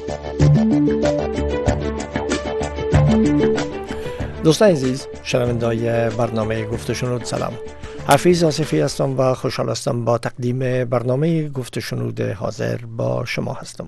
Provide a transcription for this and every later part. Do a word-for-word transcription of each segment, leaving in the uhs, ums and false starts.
دوستان عزیز، شنوندای برنامه گفت و شنود، سلام. حفیظ آصفی هستم و خوشحال هستم با تقدیم برنامه گفت و شنود حاضر با شما هستم.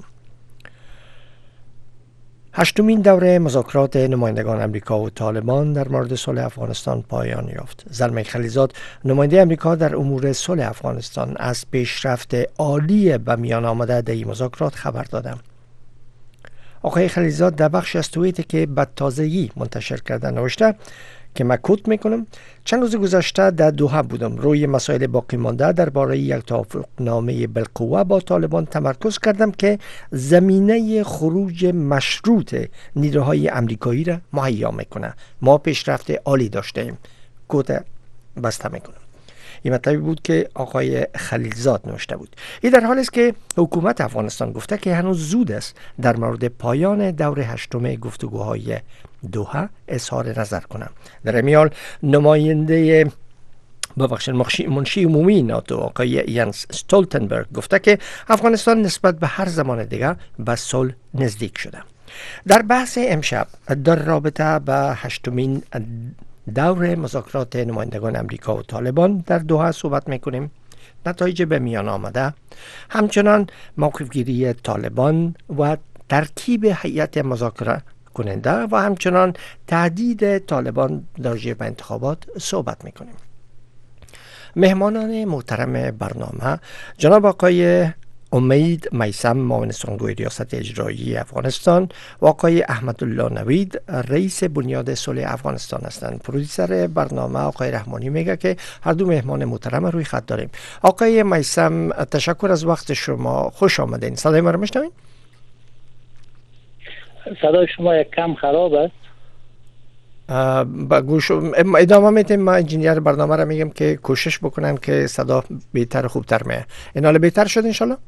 هشتمین دوره مذاکرات نمایندگان امریکا و طالبان در مورد صلح افغانستان پایان یافت. زلمه خلیزاد، نماینده امریکا در امور صلح افغانستان، از پیشرفت عالی به میان آمده در این مذاکرات خبر دادند. آقای خلیزاد در بخش از توییتی که به تازگی منتشر کرده نوشته که من کوت میکنم: چند روز گذشته در دوحه بودم، روی مسائل باقی مانده درباره یک توافقنامه بالقوه با طالبان تمرکز کردم که زمینه خروج مشروط نیروهای امریکایی را مهیا میکنه. ما پیشرفت عالی داشتیم. کوت بسته میکنم. این مطلبی بود که آقای خلیلزاد نوشته بود. این در حالی است که حکومت افغانستان گفته که هنوز زود است در مورد پایان دور هشتم گفتگوهای دوحه اظهار نظر کنم. در این حال نماینده ببخشید منشی عمومی ناتو آقای یانس استولتنبرگ گفته که افغانستان نسبت به هر زمان دیگر به صلح نزدیک شده. در بحث امشب در رابطه به هشتمین دور مذاکرات نمایندگان امریکا و طالبان در دوحه صحبت میکنیم. نتایج به میان آمده، همچنان موقفگیری طالبان و ترکیب هیئت مذاکره کننده و همچنان تهدید طالبان راجع به انتخابات صحبت میکنیم. مهمانان محترم برنامه جناب آقای امید میثم، معاون سخنگوی ریاست اجرایی افغانستان، و آقای احمدالله نوید، رئیس بنیاد صلح افغانستان هستند. پرودوسر برنامه آقای رحمانی میگه که هر دو مهمان محترم روی خط داریم. آقای میثم، تشکر از وقت شما، خوش آمدین. صدای ما رو میشنوین؟ صدای شما یک کم خراب است. با گوش ادامه میتیم. ما انجینیر برنامه رو میگم که کوشش بکنم که صدا بهتر خوبتر میاد. این حالا بهتر شد ان شاء الله؟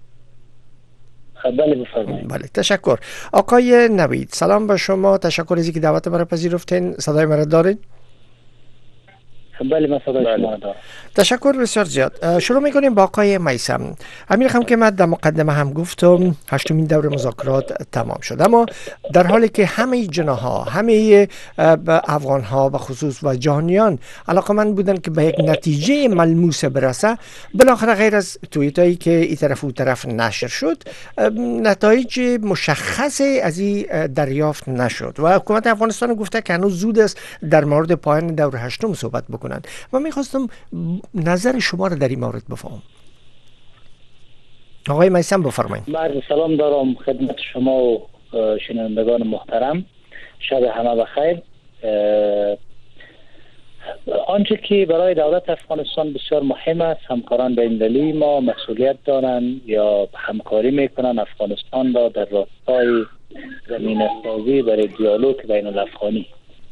بله بفرمایید. بله، تشکر. آقای نوید، سلام به شما. تشکر از اینکه دعوت مرا پذیرفتین. صدای مرا دارین؟ بله، من صدای شما دارم. تشکر بسیار زیاد. شروع میکنیم با آقای میثم. همین رقم که من در مقدمه هم گفتم هشتمین دور مذاکرات تمام شد، اما در حالی که همه جناها، همه افغانها به خصوص و جهانیان علاقمند بودن که به یک نتیجه ملموس برسه، بالاخره غیر از توییتایی که این طرف و طرف نشر شد، نتایج مشخصی از این دریافت نشد و حکومت افغانستان گفته که هنوز زود است در مورد پایان دور هشتم صحبت بکنن. و میخواستم نظر شما را در این مورد بفهم. آقای میثم بفرمایید. بله، سلام دارم خدمت شما و شنوندگان محترم. شب همه بخیر. آنچه که برای دولت افغانستان بسیار مهم است، همکاران بین‌المللی ما مسئولیت دارند یا همکاری میکنن افغانستان را در راستای زمینه سازی برای دیالوگ بین الافغانی.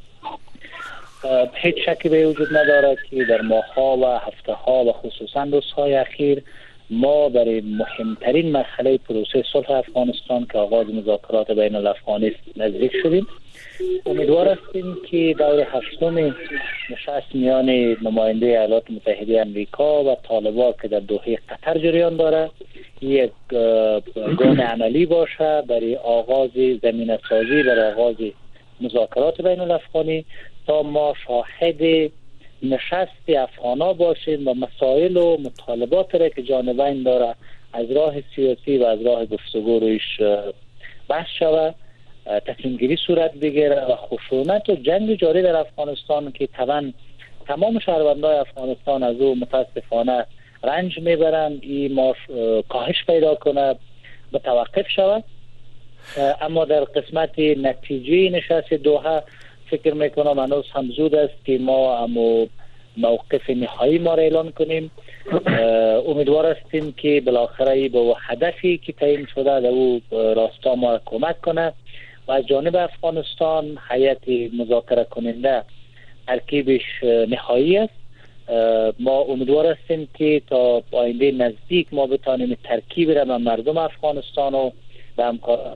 هیچ شکی به وجود نداره که در ماه‌ها و هفته‌ها و خصوصا روزهای اخیر ما برای مهمترین مرحله پروسه صلح افغانستان که آغاز مذاکرات بین الافغانی است نزدیک شدیم. امیدوار هستیم که دور هشتم نشست میان نماینده ایالات متحده امریکا و طالبان که در دوحه قطر جریان داره یک گام عملی باشه برای آغاز زمینه سازی برای آغاز مذاکرات بین الافغانی، تا ما شاهد نشست افغانا باشیم و مسائل و مطالبات را که جانبین داره از راه سیاسی و از راه گفتگو رویش بحث شود، تصمیم گیری صورت بگیره و خشونت و جنگ جاری در افغانستان که طبعا تمام شهروندان افغانستان از او متاسفانه رنج میبرند، این ما کاهش پیدا کنه، متوقف شود. اما در قسمت نتیجه نشست دوحه فکر میکنم هنوز هم زود است که ما امو موقف نهایی ما را اعلان کنیم. امیدوار هستیم که بالاخره به هدفی که تعیین شده در او راستا ما کمک کنه و از جانب افغانستان هیئت مذاکره کننده ترکیبش نهایی است. ما امیدوار هستیم که تا آینده نزدیک ما بتانیم ترکیب را به مردم افغانستان و به همکاران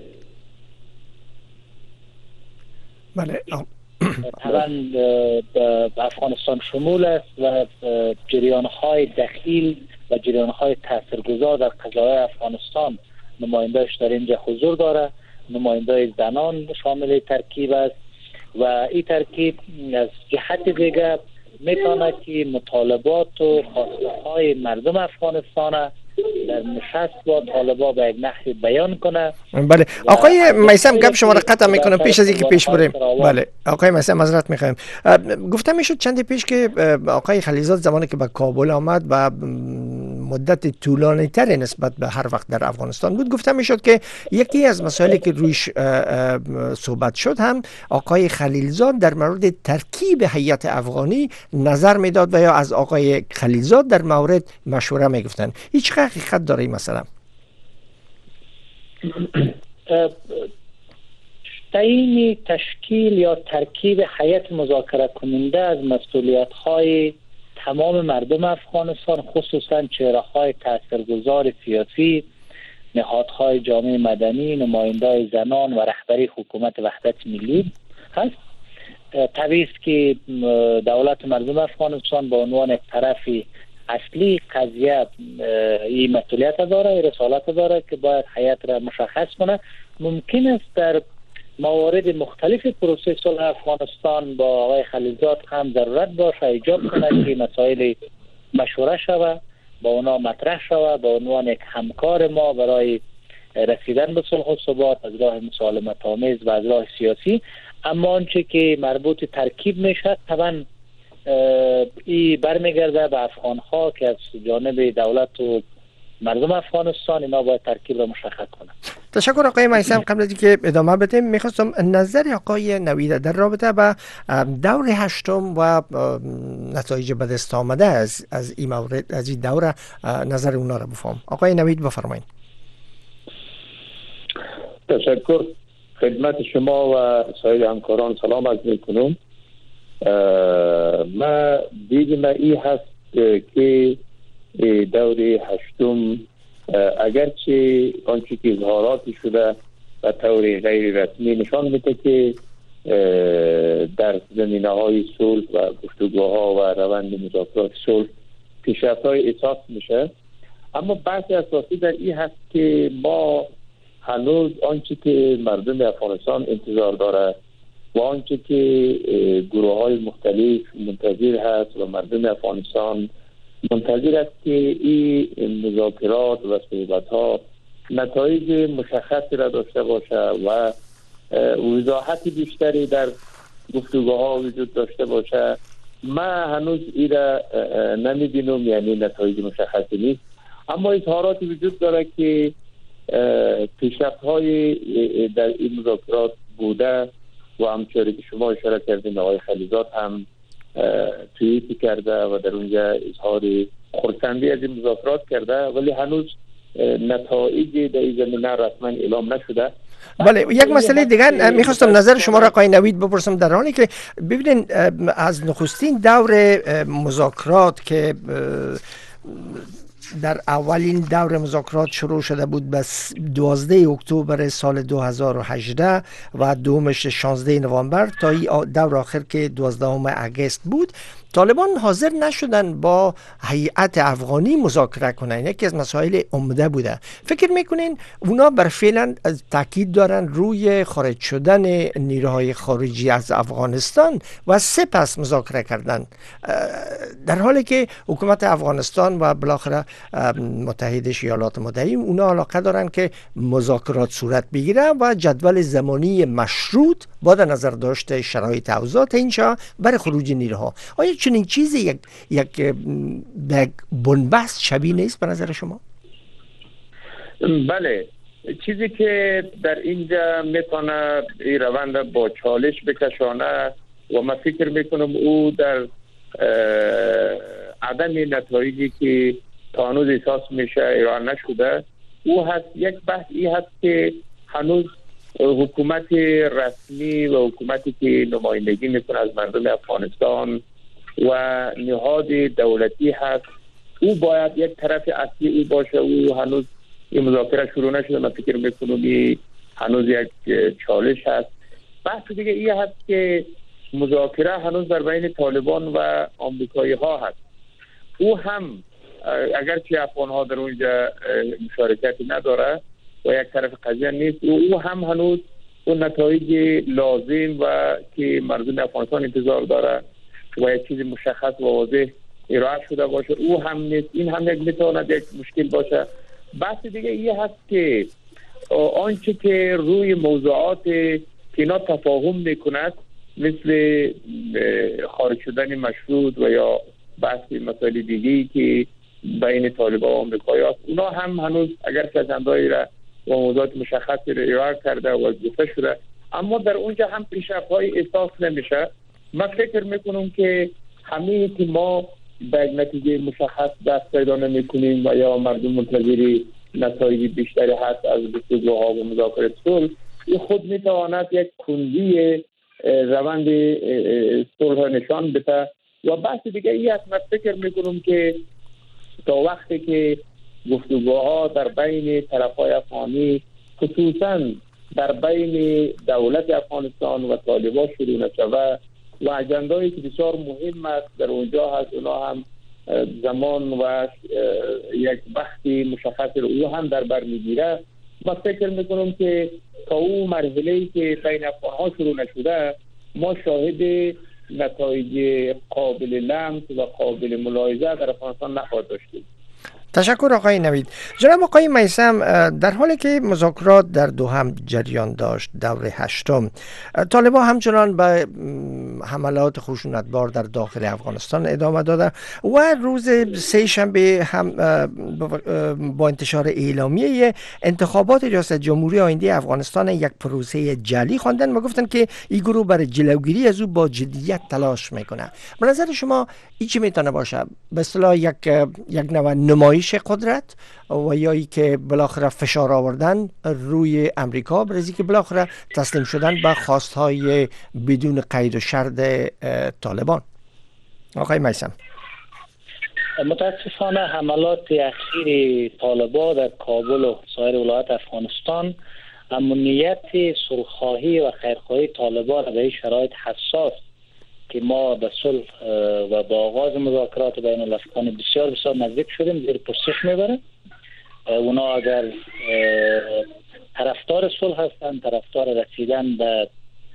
بله طبعا به افغانستان شمول است و جریان‌های دخیل و جریان‌های تاثیرگذار در قضایای افغانستان نمایندهش در اینجا حضور داره، نماینده زنان شامل ترکیب است و این ترکیب از جهت دیگه میتونه که مطالبات و خواسته های مردم افغانستان در نشست با طالبا به یک نحوی بیان کنه. بله آقای میثم، گپ شما را قطع میکنم پیش از اینکه پیش بریم. بله آقای میثم معذرت میخوایم. گفتم میشد چندی پیش که آقای خلیزاد زمانی که به کابل آمد و مدت طولانی تر نسبت به هر وقت در افغانستان بود، گفتم میشد که یکی از مسائلی که رویش صحبت شد هم آقای خلیلزاد در مورد ترکیب هیئت افغانی نظر میداد و یا از آقای خلیلزاد در مورد مشوره میگفتن. هیچ حقیقت داره این مثلا؟ تعیین تشکیل یا ترکیب هیئت مذاکره کننده از مسئولیت های تمام مردم افغانستان، خصوصا چهره های تاثیرگذار سیاسی، نهادهای جامعه مدنی، نمایندای زنان و رهبری حکومت وحدت ملی هست. طبیعی است که دولت مردم افغانستان به عنوان یک طرف اصلی قضیه این مسئولیت داره، این رسالت داره که باید هیئت را مشخص کنه. ممکن است در موارد مختلف پروسه صلح افغانستان با آقای خلیلزاد هم ضرورت باشه ایجاد کنه که مسائل مشوره شود، با اونا مطرح شود به عنوان یک همکار ما برای رسیدن به صلح و ثبات از راه مسالمت آمیز و از راه سیاسی. اما آنچه که مربوط ترکیب میشه طبعا ای برمیگرده به افغان‌ها که از جانب دولت و مردم افغانستان اینا باید ترکیب را مشخص کنند. تشکر آقای میثم. قبل از اینکه ادامه بدیم میخواستم نظر آقای نوید در رابطه با دور هشتم و نتایج به دست آمده از از این مورد، از این دوره نظر اونا را بفهم. آقای نوید بفرمایید. تشکر خدمت شما و سایر همکاران سلام عرض میکنم. ما دید ما ای هست که دور هشتم اگرچه آنچه که اظهاراتی شده و طور غیر رسمی نشان میده که در زمینه های صلح و گفتگوها و روند مذاکرات صلح پیشرفت های احساس میشه، اما بحث اساسی در این هست که ما هنوز آنچه که مردم افغانستان انتظار داره و آنچه که گروه های مختلف منتظر هست و مردم افغانستان منتظر است که این مذاکرات و صحبت ها نتایج مشخصی را داشته باشه و وضاحت بیشتری در گفتگوها وجود داشته باشه. ما هنوز این را نمیبینم، یعنی نتایج مشخصی نیست، اما اظهاراتی وجود داره که پیشرفت های در این مذاکرات بوده و همچنین که شما اشاره کردین آقای خلیزاد هم توییت کرده و در اونجا اظهار خرسندی از این مذاکرات کرده، ولی هنوز نتایج در این زمینه رسما اعلام نشده. بله یک مسئله دیگه میخواستم نظر شما را آقای نوید بپرسم در حالی که ببینید از نخستین دور مذاکرات که در اولین دور مذاکرات شروع شده بود به دوازده اکتبر سال دو هزار و هجده و دومش شانزده نوامبر تا این دور آخر که دوازدهم اگست بود، طالبان حاضر نشدن با هیئت افغانی مذاکره کنن. یکی از مسائل عمده بوده. فکر میکنین اونا بر فعلا تاکید دارن روی خارج شدن نیروهای خارجی از افغانستان و سپس مذاکره کردن، در حالی که حکومت افغانستان و بالاخره متحدش ایالات متحده اونا علاقه دارن که مذاکرات صورت بگیره و جدول زمانی مشروط با در نظر داشته شرایط اوضاع اینجا برای خروج نیروها. آیا چنین چیزی یک یک بنبست شبیه نیست به نظر شما؟ بله، چیزی که در اینجا میتونه این روند با چالش بکشانه و من فکر میکنم او در عدم نتایجی که تا هنوز احساس میشه ایران نشده، او هست یک بحث این هست که هنوز حکومت رسمی و حکومتی که نمایندگی میکنه از مردم افغانستان و نهاد دولتی هست، او باید یک طرف اصلی او باشه. او هنوز این مذاکره شروع نشده. من فکر میکنم این هنوز یک چالش هست. بحث دیگه این هست که مذاکره هنوز در بین طالبان و آمریکایی ها هست. او هم اگرچه افغان ها در اونجا مشارکتی نداره، و یک طرف قضیه نیست و او هم هنوز اون نتایج لازم و که مردم افغانستان انتظار داره و یک چیز مشخص و واضح ارائه شده باشه او هم نیست. این هم یک میتواند یک مشکل باشه. بحث دیگه این هست که آنچه که روی موضوعات که اینا تفاهم میکند مثل خارج شدن مشروط و یا بحث مسائل دیگی که بین طالبان و آمریکایی هست اونا هم هنوز اگر که اجنده‌ای را و موضوعات مشخصی را ارائه کرده و گفته شده اما در اونجا هم پیشرفت‌های احساس نمیشه. من فکر میکنم که همه که ما به نتیجه مشخص دست پیدا نمیکنیم و یا مردم منتظر نتایج بیشتری هست از گفتگوها و مذاکرات صلح این خود میتواند یک کندی روند صلح نشان بده. و بحث دیگه ای است من فکر میکنم که تا وقتی که گفتگوها در بین طرفای افغانی خصوصا در بین دولت افغانستان و طالبان شروع نشود و اجنده‌ای که بسیار مهم است در اونجا هست اونا هم زمان و یک وقتی مشخص رو او هم در بر میگیره. من فکر میکنم که تا اون مرحله‌ای که بین افغان‌ها شروع نشده ما شاهد نتایج قابل لمس و قابل ملاحظه در افغانستان نخواهد داشتیم. تشکر آقای نوید. جناب آقای میثم، در حالی که مذاکرات در دوحه جریان داشت دور هشتم، طالبان همچنان به حملات خشونتبار در داخل افغانستان ادامه داده و روز سه شنبه هم با انتشار اعلامیه انتخابات ریاست جمهوری آینده افغانستان یک پروسه جعلی خواندن و گفتن که این گروه برای جلوگیری از او با جدیت تلاش میکنه. به نظر شما این چی میتونه باشه؟ به اصطلاح یک یک نوع نمایش قدرت و یا ای که بالاخره فشار آوردن روی امریکا برای اینکه بالاخره تسلیم شدن به خواستهای بدون قید و شرط طالبان؟ آقای میثم. متاسفانه حملات اخیر طالبان در کابل و سایر ولایات افغانستان امنیت صلح‌خواهی و خیرخواهی طالبان به این شرایط حساس که ما به صلح و با آغاز مذاکرات بین الافغان بسیار بسیار نزدیک شدیم زیر پرسش میبره. اونا اگر طرفدار صلح هستند، طرفدار رسیدن به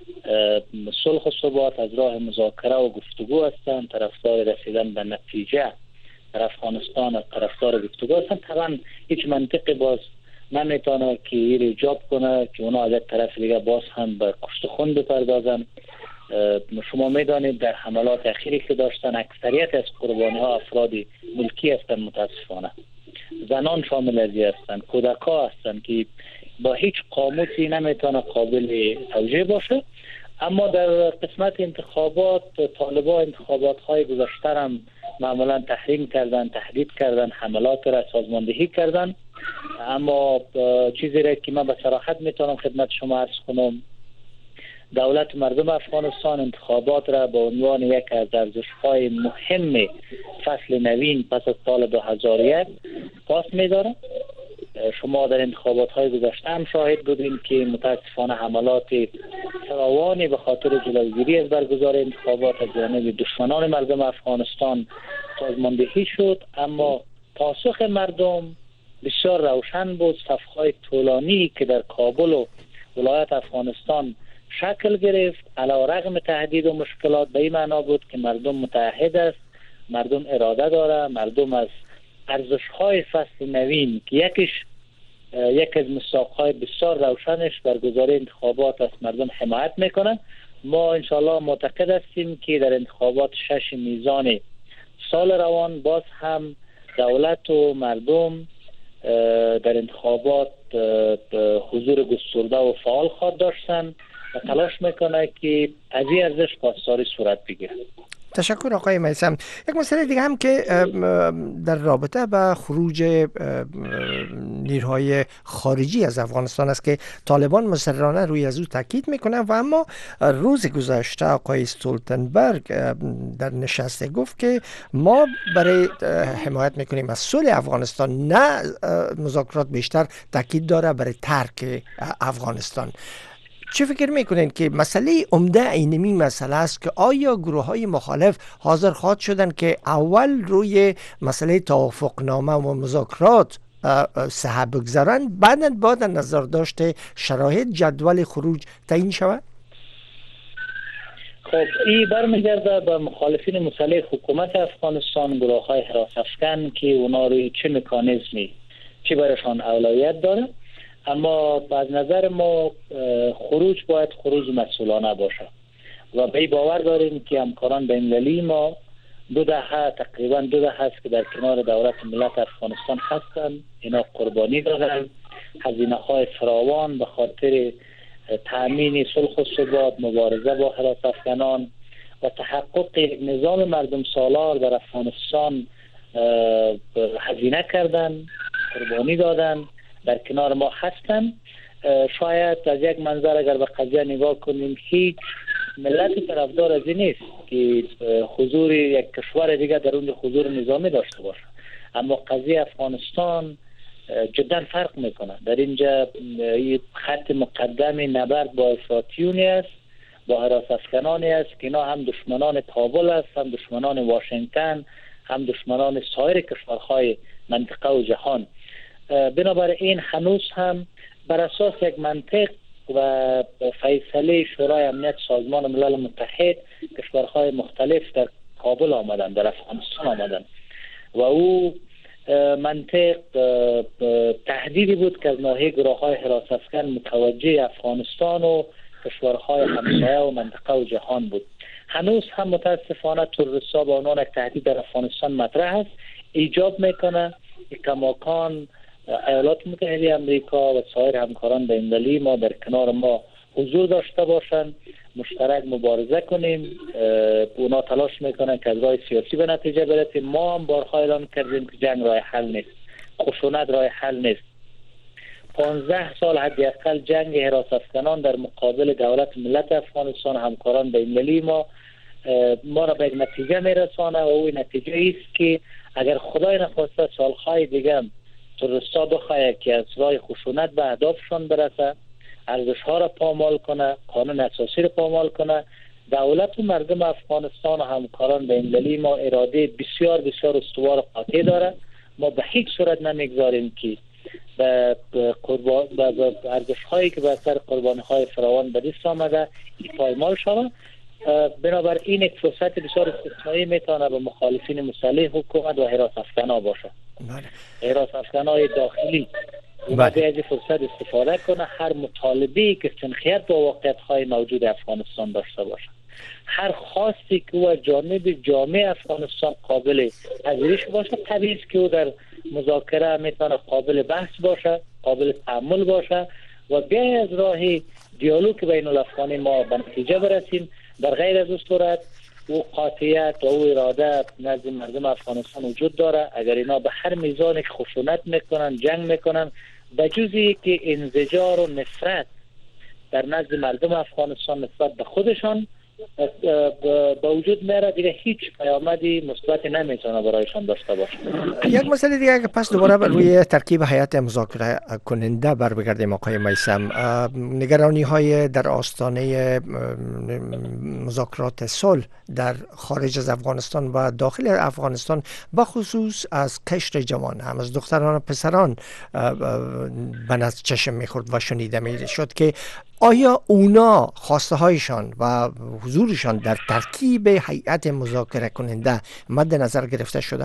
صلح و ثبات از راه مذاکره و گفتگو هستند، طرفدار رسیدن به نتیجه در افغانستان از طرفدار گفتگو هستند، طبعا هیچ منطقی باز نمیتونه که این ایجاب کنه که اونا از طرف دیگه باز هم به کشت خون بپردازن. شما میدانید در حملات اخیری که داشتن اکثریت از قربانی ها افراد ملکی هستند، متاسفانه زنان شامل از این هستند، کودک ها هستند که با هیچ قاموسی نمیتونه قابل توجیه باشه. اما در قسمت انتخابات طالبان انتخابات های گذشته هم معمولا تحریم کردن، تهدید کردن، حملات را سازماندهی کردن. اما چیزی را که من به صراحت میتونم خدمت شما عرض کنم، دولت مردم افغانستان انتخابات را به عنوان یک از ارزش‌های مهم فصل نوین پس از سال دو هزار و یک پاس می‌داره. شما در انتخابات‌های گذشته هم شاهد بودیم که متاسفانه حملات فراوانی به خاطر جلوگیری از برگزاری انتخابات از جانب دشمنان مردم افغانستان سازماندهی شد. اما پاسخ مردم بسیار روشن بود. صف‌های طولانی که در کابل و ولایت افغانستان شکل گرفت علیرغم تهدید و مشکلات به این معنا بود که مردم متحد است، مردم اراده داره، مردم از ارزش‌های فصل نوین که یکیش یک از مصداق‌های بسیار روشنش برگزاری انتخابات است مردم حمایت میکنن. ما انشاءالله معتقد هستیم که در انتخابات شش میزان سال روان باز هم دولت و مردم در انتخابات حضور گسترده و فعال خواهد داشتن و تلاش میکنه که از این ارزش پاسداری صورت بگیره. تشکر آقای میثم. یک مسئله دیگه هم که در رابطه با خروج نیروهای خارجی از افغانستان است که طالبان مصرانه روی از او تاکید میکنه و اما روز گذشته آقای استولتنبرگ در نشست گفت که ما برای حمایت میکنیم از صلح افغانستان، نه مذاکرات، بیشتر تاکید داره برای ترک افغانستان. چه فکر میکنین که مسئله عمده اینمی مسئله است که آیا گروه های مخالف حاضر خواهد شدن که اول روی مسئله توافقنامه و مذاکرات سحب بگذارند بعدا بعد نظر داشته شرایط جدول خروج تعیین شود؟ خب این برمیگرده به مخالفین مسلح حکومت افغانستان، گروه های حراس افکن که اونا روی چه مکانیزمی چه برشان اولویت داره. اما از نظر ما خروج باید خروج مسئولانه باشه و به باور داریم که همکاران بین‌المللی ما دو دهه تقریبا دو دهه است که در کنار دولت ملت افغانستان هستند. اینا قربانی دادن، هزینه های فراوان به خاطر تأمین صلح و ثبات، مبارزه با حراس افکنان و تحقق نظام مردم سالار در افغانستان هزینه کردن، قربانی دادن، در کنار ما هستن. شاید از یک منظر اگر به قضیه نگاه کنیم هیچ ملت طرفدار از این نیست که حضور یک کشور دیگه در اون حضور نظامی داشته باشه، اما قضیه افغانستان جدا فرق میکنه. در اینجا خط مقدم نبرد با افراطیونی است، با حراس افکنانی است که اینا هم دشمنان کابل است، هم دشمنان واشنگتن، هم دشمنان سایر کشورهای منطقه و جهان. بنابراین هنوز هم بر اساس یک منطق و فیصله شورای امنیت سازمان ملل متحد کشورهای مختلف در کابل آمدن، در افغانستان آمدن و او منطق تهدیدی بود که از ناحیه گروه های حراس افکن متوجه افغانستان و کشورهای همسایه و منطقه و جهان بود. هنوز هم متاسفانه تروریست‌ها به عنوان یک تهدید در افغانستان مطرح است. ایجاب میکنه که کماکان ایالات متحده امریکا و سایر همکاران بین‌المللی ما در کنار ما حضور داشته باشند، مشترک مبارزه کنیم. اونا تلاش میکنن که از راه سیاسی به نتیجه برسیم. ما هم بارها اعلام کردیم که جنگ راه حل نیست، خشونت راه حل نیست. پانزده سال حداقل جنگ حراس افکنان در مقابل دولت ملت افغانستان همکاران بین‌المللی ما ما را به یک نتیجه میرسانه و او نتیجه است که اگر خدای نخواسته سالهای دیگه تروریست‌ها بخواهد که از راه خشونت به اهدافشان برسه، ارزش‌ها را پامال کنه، قانون اساسی را پامال کنه، دولت و مردم افغانستان و همکاران بین‌المللی ما اراده بسیار بسیار استوار و قاطع داره. ما به هیچ صورت نمیگذاریم که به قربان به ارزش‌هایی که به اثر قربانی‌های فراوان به دست آمده پایمال شود. بنابراین یک فرصت بسیار استثنایی میتونه به مخالفین مسلح حکومت و حراس افکنان باشه. حراس افکنان داخلی اومده از فرصت استفاده کنه، هر مطالبه‌ای که سنخیت با واقعیت‌های موجود افغانستان داشته باشه، هر خواستی که او جانب جامعه افغانستان قابل پذیرش باشه، طبیعی است که او در مذاکره میتونه قابل بحث باشه، قابل تأمل باشه و بیا از راه دیالوگ بین الافغانی ما به نتیجه برسیم. در غیر از این صورت او قاطعیت و او اراده نزد مردم افغانستان وجود داره. اگر اینا به هر میزان خشونت میکنن، جنگ میکنن، به جزی که انزجار و نفرت در نزد مردم افغانستان نسبت به خودشان با وجود میاره، دیگه هیچ پیامدی مثبت نمیتونه برایشان داشته باشه. یک مسئله دیگه که پس دوباره روی ترکیب هیئت مذاکره کننده بر بگردیم آقای میثم، نگرانی های در آستانه مذاکرات صلح در خارج از افغانستان و داخل افغانستان به خصوص از قشر جوان هم از دختران و پسران به نظر چشم میخورد و شنیده میشد که آیا اونا خواسته هایشان و حضورشان در ترکیب هیئت مذاکره کننده مد نظر گرفته شده؟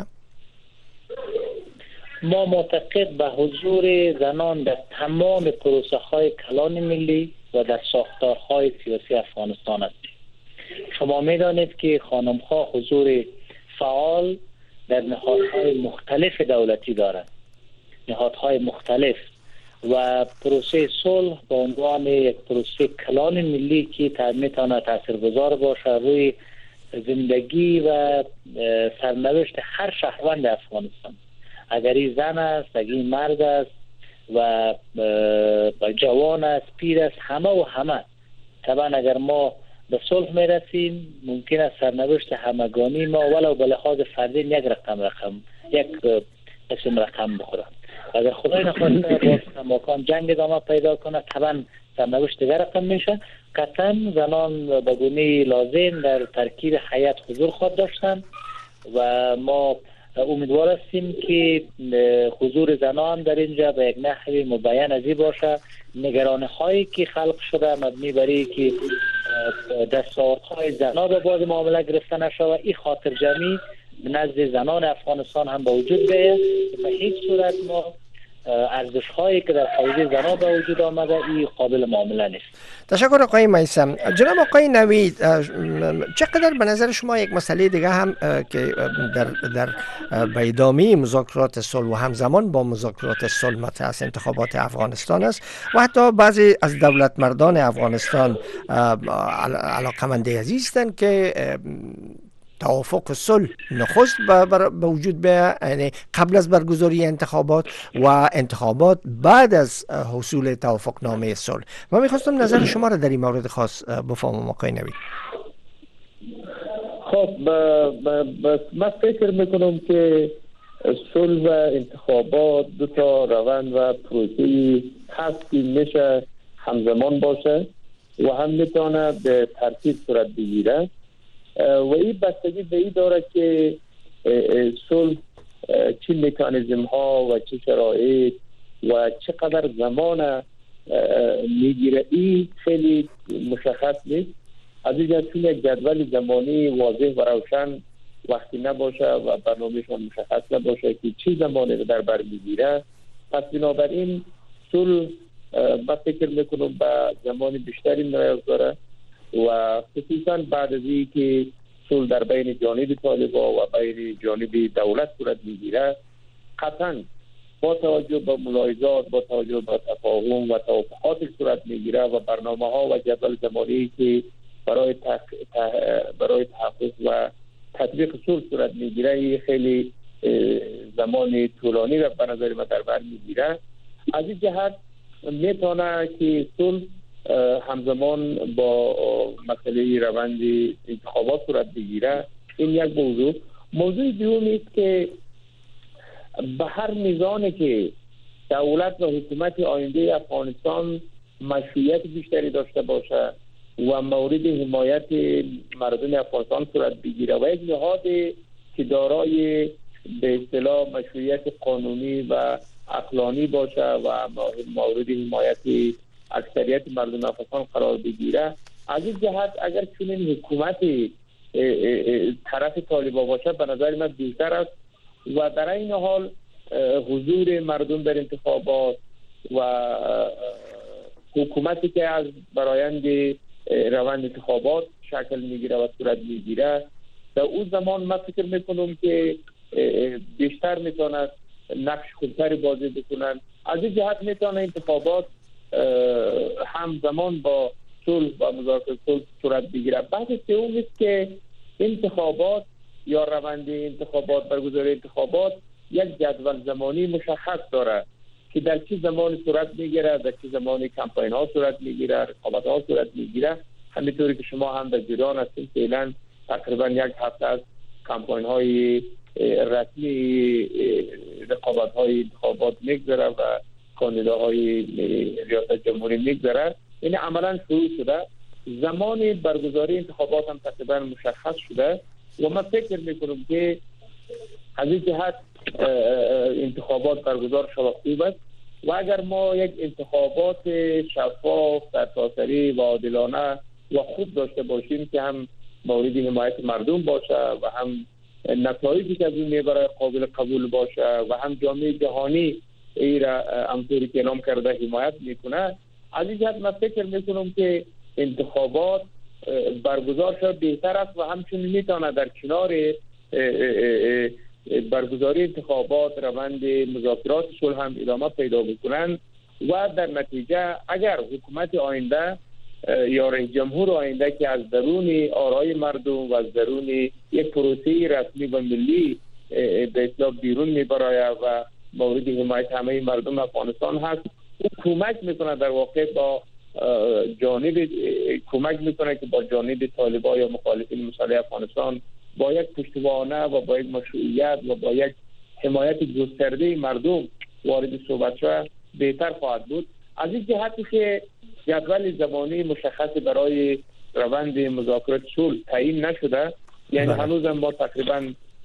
ما معتقد به حضور زنان در تمام پروسه های کلان ملی و در ساختارهای سیاسی افغانستان هستیم. شما میدانید که خانم ها حضور فعال در نهادهای مختلف دولتی دارند، نهادهای مختلف، و پروسه صلح به عنوان یک پروسه کلان ملی که میتونه تاثیرگذار باشه روی زندگی و سرنوشت هر شهروند افغانستان، اگر این زن است، اگر این مرد است و جوان است، پیر است، همه و همه. طبعا اگر ما به صلح میرسیم ممکن است سرنوشت همگانی ما ولو به لحاظ فردی یک رقم رقم یک قسم رقم بخوره. اگر خدای نخواسته باز کماکان جنگ ادامه پیدا کنه، طبعا سرنوشت دیگر رقم میشه. قطعا زنان به گونه لازم در ترکیب هیئت حضور خود داشتن و ما امیدوار هستیم که حضور زنان در اینجا به یک نحوی مبین از این باشه. نگرانی هایی که خلق شده مبنی بر اینکه دستاوردهای زنان به باد معامله گرفته نشود، این خاطر جمعی نزد زنان افغانستان هم به وجود بیاید. به هیچ صورت ما ارزش هایی که در حوزه زنان به وجود آمده این قابل معامله نیست. تشکر آقای میثم. جناب آقای نوید، چقدر به نظر شما یک مسئله دیگه هم که در در به ادامه مذاکرات صلح و همزمان با مذاکرات صلح مطرح است انتخابات افغانستان است و حتی بعضی از دولت مردان افغانستان علاقمند هستند که توافق صلح نخست به وجود بیاید، یعنی قبل از برگزاری انتخابات و انتخابات بعد از حصول توافق نامه صلح. من میخواستم نظر شما را در این مورد خاص بفهمم آقای نوید. خب من فکر میکنم که صلح و انتخابات دو تا روند و پروسه هست که میشه همزمان باشه و هم میتونه به ترتیب صورت بگیره و این بستگی به این داره که صلح چه مکانیزم ها و چه شرایط و چقدر زمان میگیره. این خیلی مشخص نیست. از این جهت یک جدول زمانی واضح و روشن وقتی نباشه و برنامه‌شان مشخص نباشه که چه زمانی در بر میگیره، پس بنابراین صلح با فکر میکنم به زمان بیشتری نیاز داره و خصوصا بعد از این که صلح در بین جانب طالبان و بین جانب دولت صورت میگیره، قطعا با توجه به ملاحظات، با توجه به تفاهم و توافقات صورت میگیره و برنامه ها و جدول زمانی که برای تح... تح... برای تحقق و تطبیق صلح صورت میگیره خیلی زمان طولانی را به نظر من در بر میگیره. از این جهت میتونه که صلح همزمان با مسئله روند انتخابات صورت بگیره. این یک موضوع. موضوع دوم است که به هر میزانی که دولت و حکومت آینده افغانستان مشروعیت بیشتری داشته باشه و مورد حمایت مردم افغانستان صورت بگیره و یک نهاد که دارای به اصطلاح مشروعیت قانونی و عقلانی باشه و مورد حمایت اکثریت مردم افغانستان قرار بگیره، از این جهت اگر چنین حکومت طرف طالبان باشه به نظر من بهتر است و در این حال حضور مردم در انتخابات و حکومتی که از برآیند روند انتخابات شکل میگیره و صورت میگیره، در اون زمان من فکر میکنم که بیشتر میتونه نقش خودتری بازی بکنن. از این جهت میتونه انتخابات همزمان با صلح و مذاکره صلح صورت بگیره. بحث سوم است که انتخابات یا روند انتخابات، برگزاری انتخابات یک جدول زمانی مشخص داره که در چه زمانی صورت میگیره، در چه زمانی کمپاین ها صورت میگیره، رقابت ها صورت میگیره. همینطوری که شما هم در جریان هستید فعلا تقریبا یک هفته از کمپاین های رسمی رقابت های انتخابات میگذره و کاندیداهای ریاست جمهوری میگذره. این عملا شروع شده. زمان برگزاری انتخابات هم تقریبا مشخص شده و من فکر میکنم که از این جهت انتخابات برگزار شود خوب است و اگر ما یک انتخابات شفاف، سرتاسری و عادلانه و خوب داشته باشیم که هم مورد حمایت مردم باشه و هم نتایجی که از اون میبره قابل قبول باشه و هم جامعه جهانی ای را همطوری که اعلام کرده حمایت میکنه، از این جهت من فکر میکنم که انتخابات برگزار شد بهتر است و همچنین میتونه در کنار برگزاری انتخابات روند مذاکرات صلح هم ادامه پیدا بکنن و در نتیجه اگر حکومت آینده یا رئیس جمهور آینده که از درون آرای مردم و از درون یک پروسه رسمی و ملی به اصطلاح بیرون میبره و مورد حمایت همه مردم افغانستان هست، او کمک میکنه در واقع با جانب کمک میکنه که با جانب طالبان یا مخالفین مسلح افغانستان با یک پشتوانه و با یک مشروعیت و با یک حمایت گسترده مردم وارد صحبت شود بهتر خواهد بود. از این جهتی که جدول زمانی مشخص برای روند مذاکرات صلح تعیین نشده، یعنی هنوز ما تقریبا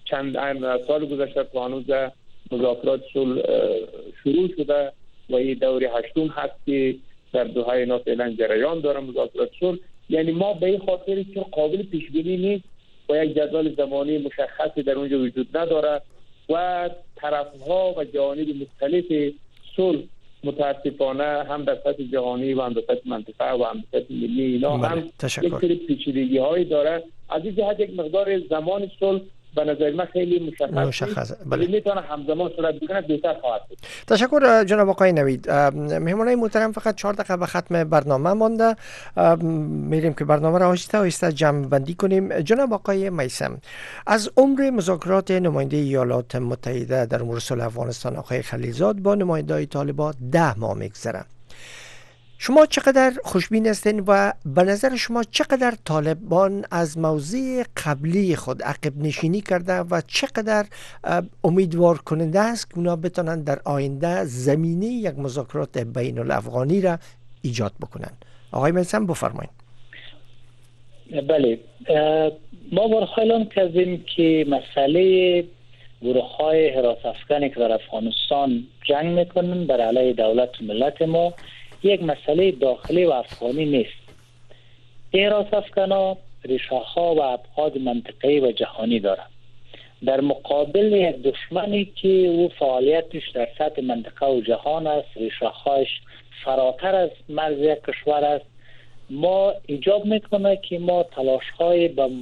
چند سال گذشته تا هنوز مذاکرات صلح شروع شده و این دور هشتم هست که در دوحه اینا فعلا جریان داره مذاکرات صلح. یعنی ما به این خاطر که قابل پیش بینی نیست و یک جدول زمانی مشخصی در اونجا وجود نداره و طرفها و جوانب مختلف صلح متاسفانه هم در سطح جهانی و هم در سطح منطقه و هم در سطح ملی اینا هم یک سری پیچیدگی هایی داره. از این جهت یک مقدار زمان صلح به نظر من خیلی مشخص مشخصه. بله. میتونه همزمان صورت بگیره بهتر خواهد بود. تشکر جناب آقای نوید. مهمانای محترم فقط چهار دقیقه به ختم برنامه مانده، میریم که برنامه را آهسته آهسته جمع بندی کنیم. جناب آقای میثم، از عمر مذاکرات نماینده ایالات متحده در امور صلح افغانستان آقای خلیلزاد با نماینده‌های طالبان ده ماه میگذره. شما چقدر خوشبین هستین و به نظر شما چقدر طالبان از موضع قبلی خود عقب نشینی کرده و چقدر امیدوار کننده است که اونا بتونن در آینده زمینه یک مذاکرات بین الافغانی را ایجاد بکنن؟ آقای میثم بفرمایید. بله، ما بارها اعلام کردیم که مسئله گروه های حراس افغانی که در افغانستان جنگ میکنن بر علیه دولت و ملت ما یک مسئله داخلی و افغانی نیست. حراس افغانا ریشه ها و ابعاد منطقه‌ای و جهانی دارد. در مقابل یک دشمنی که او فعالیتش در سطح منطقه و جهان است، ریشه هایش فراتر از مرز یک کشور است، ما ایجاب میکنه که ما تلاش های به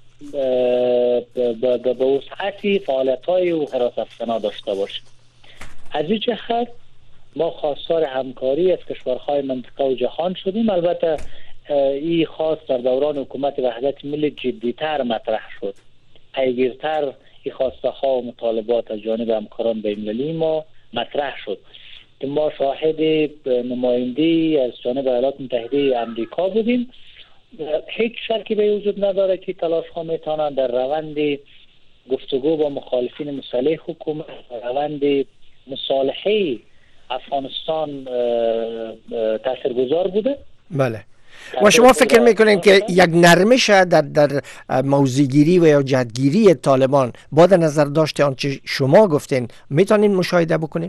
به وسعت فعالیت های او حراس افغانا داشته باشیم. از این جهت ما خواستار همکاری از کشورهای منطقه و جهان شدیم. البته این خواست در دوران حکومت وحدت ملی جدیتر مطرح شد، پیگیرتر این خواسته ها و مطالبات از جانب همکاران بین‌المللی ما مطرح شد که ما شاهد نمایندگی از جانب ایالات متحده آمریکا بودیم. هیچ شکی به وجود نداره که تلاش ها میتونن در روند گفتگو با مخالفین مسلح حکومت، روند مصالحه افغانستان تاثیرگذار بوده. بله. و شما فکر میکنین که یک نرمش در در موضع‌گیری و یا جهتگیری طالبان با در نظر داشته آنچه شما گفتین میتونین مشاهده بکنین؟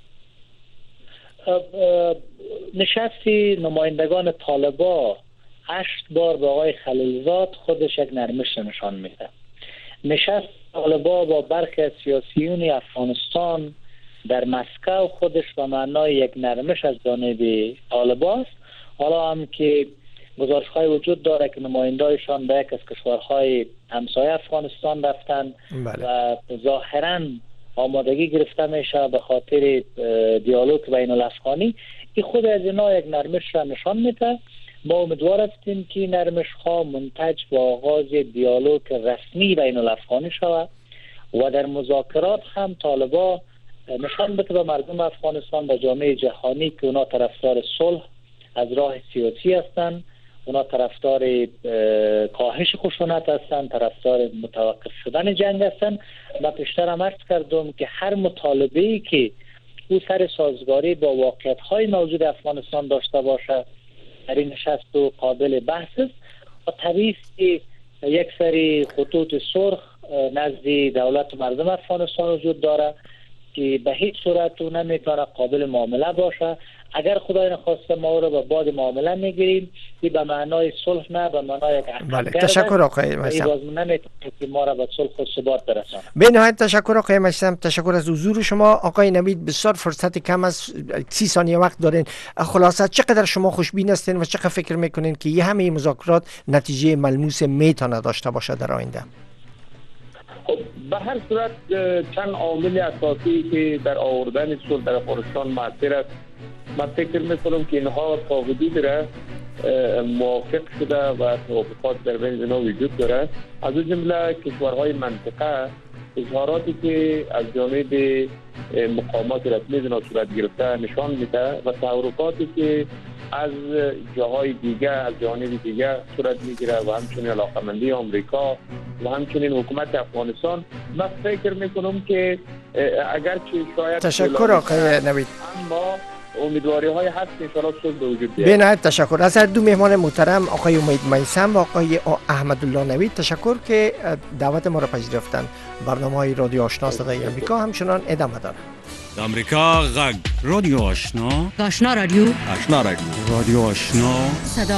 نشستی نمایندگان طالبان هشت بار به آقای خلیلزاد خودش یک نرمش نشان میده. نشست طالبان با برخی از سیاسیون افغانستان در مسکو خودش به معنای یک نرمش از جانب طالبان است. حالا هم که گزارش‌های وجود داره که نماینده‌هایشان به یک از کشورهای همسایه افغانستان رفتن. بله. و ظاهراً آمادگی گرفته میشه به خاطر دیالوگ بین الافغانی. این خود از اینا یک نرمش را نشان میده. ما امیدوار هستیم که نرمش ها منتج به آغاز دیالوگ رسمی بین الافغانی شود و در مذاکرات هم طالبان نشان بده به مردم افغانستان و جامعه جهانی که اونا طرفدار صلح از راه سیاسی هستند، اونا طرفدار کاهش خشونت هستند، طرفدار متوقف شدن جنگ هستند. من پیشتر هم عرض کردم که هر مطالبه‌ای که او سر سازگاری با واقعیت‌های موجود افغانستان داشته باشه در این نشست و قابل بحث است. و طبیعی است که یک سری خطوط سرخ نزد دولت و مردم افغانستان وجود داره که به هیچ صورت او نمیتونه قابل معامله باشه. اگر خدای نخواسته ما او را به باد معامله میگیریم، این به معنای صلح نه، به معنای یک بله. تشکر آقای میثم. نمیتونه که ما را به صلح و ثبات برسانه. به نهایت تشکر آقای میثم، تشکر از حضور شما. آقای نوید، بسیار فرصت کم از سی ثانیه وقت دارین. خلاصه چقدر شما خوشبین هستین و چقدر فکر میکنین که یه همه مذاکرات نتیجه ملموس میتونه داشته باشه در آینده؟ به هر صورت چند عامل اساسی که در آوردن صلح در افغانستان مؤثر است. من فکر میکنم که اینها تا حدودی را موافق شده و توافقات در بین اینها وجود داره. از اون جمله کشورهای منطقه اظهاراتی که از جانب مقامات رسمی اینا صورت گرفته نشان میده و تحرکاتی که از جاهای دیگه از جانب دیگه صورت میگیره و همچنین علاقمندی آمریکا و همچنین حکومت افغانستان، من فکر میکنم که اگرچه شاید تشکر آقای نوید، اما امیدواری های هست که ان شاءالله صلح به وجود بیاد. بنهایت تشکر از هر دو مهمان محترم، آقای امید میثم و آقای احمدالله نوید. تشکر که دعوت ما را پذیرفتند. برنامه‌های رادیو آشنا صدای آمریکا همچنان ادامه دارد. آمریکا غږ رادیو آشنا آشنا رادیو آشنا رادیو رادیو آشنا